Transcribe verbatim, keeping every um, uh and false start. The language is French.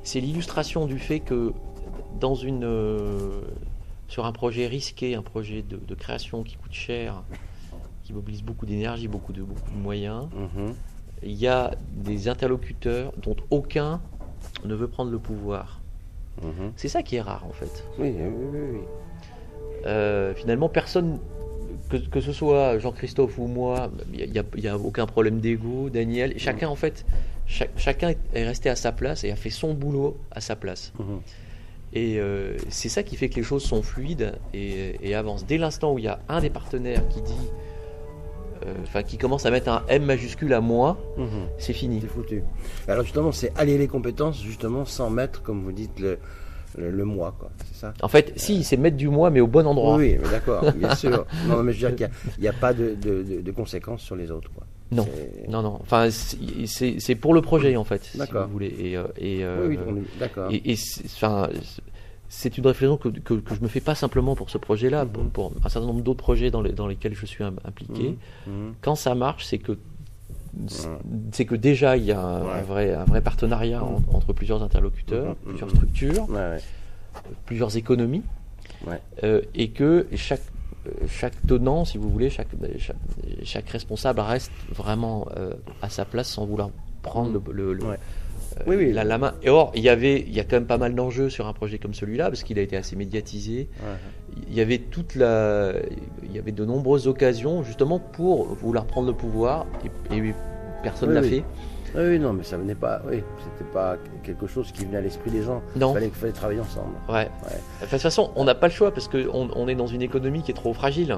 c'est l'illustration du fait que dans une, euh, sur un projet risqué, un projet de, de création qui coûte cher, qui mobilise beaucoup d'énergie, beaucoup de, beaucoup de moyens, Mhm. il y a des interlocuteurs dont aucun ne veut prendre le pouvoir. Mhm. C'est ça qui est rare en fait. Oui, oui, oui, oui. Euh, finalement, personne, que, que ce soit Jean-Christophe ou moi, il n'y a, il y a aucun problème d'ego, Daniel. Et chacun, en fait, chaque- chacun est resté à sa place et a fait son boulot à sa place. Mhm. Et euh, c'est ça qui fait que les choses sont fluides et, et avancent. Dès l'instant où il y a un des partenaires qui dit, euh, enfin, qui commence à mettre un M majuscule à moi, Mhm. c'est fini. C'est foutu. Alors justement, c'est allier les compétences, justement, sans mettre, comme vous dites, le, le, le moi, quoi. C'est ça? En fait, si, c'est mettre du moi, mais au bon endroit. Oui, oui, mais d'accord, bien sûr. Non, mais je veux dire qu'il n'y a, il y a pas de, de, de, de conséquences sur les autres, quoi. Non, C'est- non, non. Enfin, c'est- c'est c'est pour le projet en fait, si D'accord. vous voulez. Et, euh, et, euh, Oui, oui, on est- d'accord. et, et c'est- enfin, c'est une réflexion que, que, que je me fais pas simplement pour ce projet-là, pour, Mhm. pour un certain nombre d'autres projets dans, les, dans lesquels je suis im- impliqué. Mhm. Mhm. Quand ça marche, c'est que c'est que déjà il y a un, Ouais. un vrai, un vrai partenariat en- entre plusieurs interlocuteurs, Mhm. plusieurs Mhm. structures, Ouais, ouais. plusieurs économies, Ouais. euh, et que chaque chaque tenant, si vous voulez, chaque chaque, chaque responsable reste vraiment euh, à sa place sans vouloir prendre le, le- le- Ouais. euh, Oui, oui. la, la main. Et or, il y avait, il y a quand même pas mal d'enjeux sur un projet comme celui-là parce qu'il a été assez médiatisé. Ouais. Il y avait toute la, il y avait de nombreuses occasions justement pour vouloir prendre le pouvoir et, et personne Oui, l'a oui. fait. Oui, oui, non, mais ça venait pas. Oui, c'était pas quelque chose qui venait à l'esprit des gens. Non. Il fallait, fallait travailler ensemble. Ouais. Ouais. Enfin, de toute façon, on n'a pas le choix parce qu'on on est dans une économie qui est trop fragile.